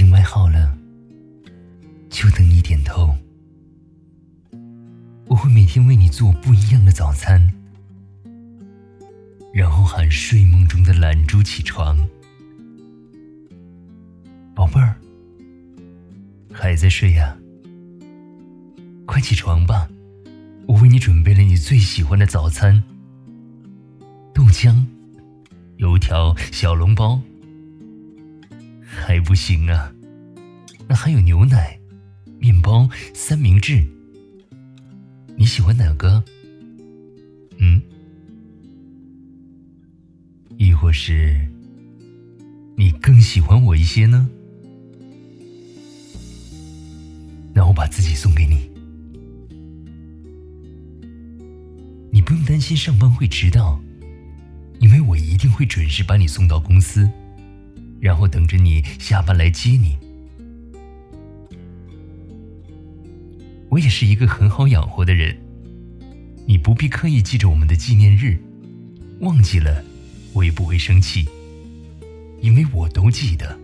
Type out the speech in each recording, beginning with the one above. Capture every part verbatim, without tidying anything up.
经买好了，就等你点头。我会每天为你做不一样的早餐，然后喊睡梦中的懒猪起床。宝贝儿，还在睡呀？快起床吧，我为你准备了你最喜欢的早餐：豆浆、油条、小笼包。还不行啊，那还有牛奶、面包、三明治。你喜欢哪个？嗯？亦或是你更喜欢我一些呢？那我把自己送给你，你不用担心上班会迟到，因为我一定会准时把你送到公司，然后等着你下班来接你。我也是一个很好养活的人，你不必刻意记着我们的纪念日，忘记了我也不会生气，因为我都记得。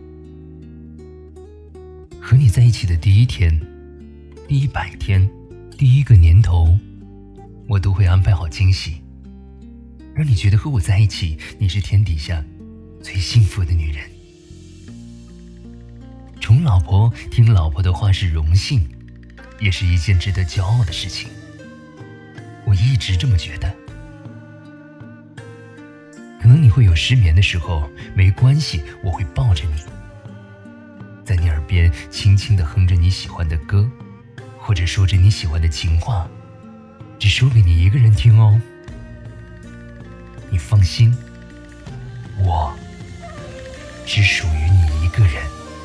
和你在一起的第一天、第一百天、第一个年头，我都会安排好惊喜，让你觉得和我在一起，你是天底下最幸福的女人。宠老婆、听老婆的话是荣幸，也是一件值得骄傲的事情。我一直这么觉得。可能你会有失眠的时候，没关系，我会抱着你，在你耳边轻轻地哼着你喜欢的歌，或者说着你喜欢的情话，只说给你一个人听哦。你放心，我只属于你一个人。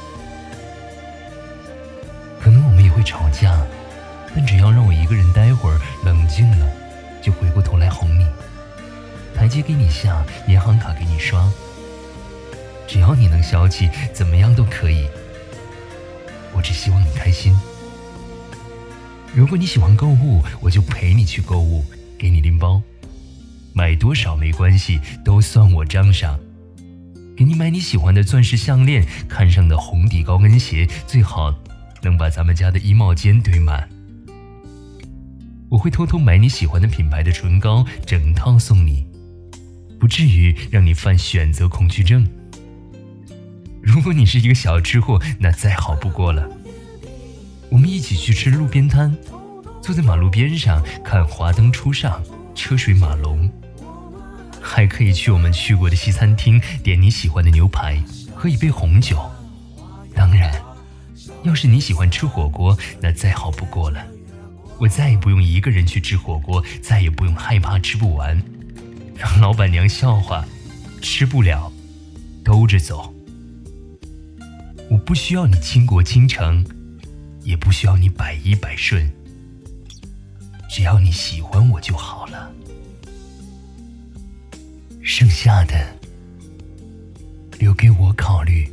可能我们也会吵架，但只要让我一个人待会儿，冷静了，就回过头来哄你，台阶给你下，银行卡给你刷，只要你能消气，怎么样都可以。我只希望你开心。如果你喜欢购物，我就陪你去购物，给你拎包，买多少没关系，都算我账上。给你买你喜欢的钻石项链，看上的红底高跟鞋，最好能把咱们家的衣帽间堆满。我会偷偷买你喜欢的品牌的唇膏，整套送你，不至于让你犯选择恐惧症。如果你是一个小吃货，那再好不过了。我们一起去吃路边摊，坐在马路边上看华灯初上，车水马龙。还可以去我们去过的西餐厅，点你喜欢的牛排，喝一杯红酒。当然，要是你喜欢吃火锅，那再好不过了。我再也不用一个人去吃火锅，再也不用害怕吃不完，让老板娘笑话，吃不了兜着走。我不需要你倾国倾城，也不需要你百依百顺，只要你喜欢我就好了。剩下的留给我考虑。